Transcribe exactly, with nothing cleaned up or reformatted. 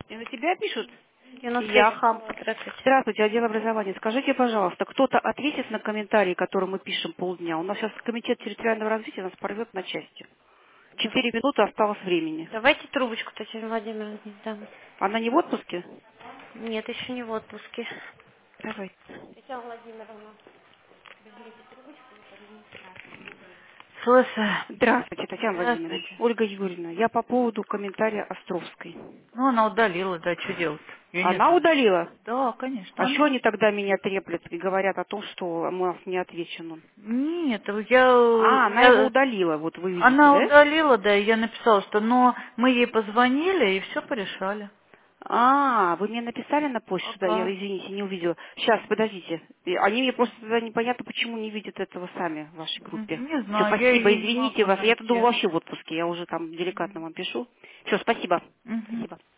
И на тебя пишут? И на свете. Яхам. Здравствуйте. Здравствуйте, отдел образования. Скажите, пожалуйста, кто-то ответит на комментарии, которые мы пишем полдня? У нас сейчас комитет территориального развития нас порвет на части. Да. Четыре минуты осталось времени. Давайте трубочку Татьяне Владимировне дам. Она не в отпуске? Нет, еще не в отпуске. Давай. Татьяна Владимировна. Слушай, Здравствуйте, Татьяна Владимировна. здравствуйте. Ольга Юрьевна, я по поводу комментария Островской. Ну, она удалила, да, что делать? Я не Она знаю. удалила? Да, конечно, А что она. они тогда меня треплют и говорят о том, что у нас не отвечено? Нет, я, А, она его я... удалила, вот вы видите, Она да? удалила, да, и я написала, что, но мы ей позвонили и все порешали. А, вы мне написали на почту, да, я, Ага. извините, не увидела. Сейчас, подождите. И Они мне просто тогда непонятно, почему не видят этого сами в вашей М, группе. Не Все, знаю, я спасибо, ее не извините могу вас. Я-то думала найти. вообще в отпуске, я уже там деликатно вам пишу. Все, спасибо. Мгм. Спасибо.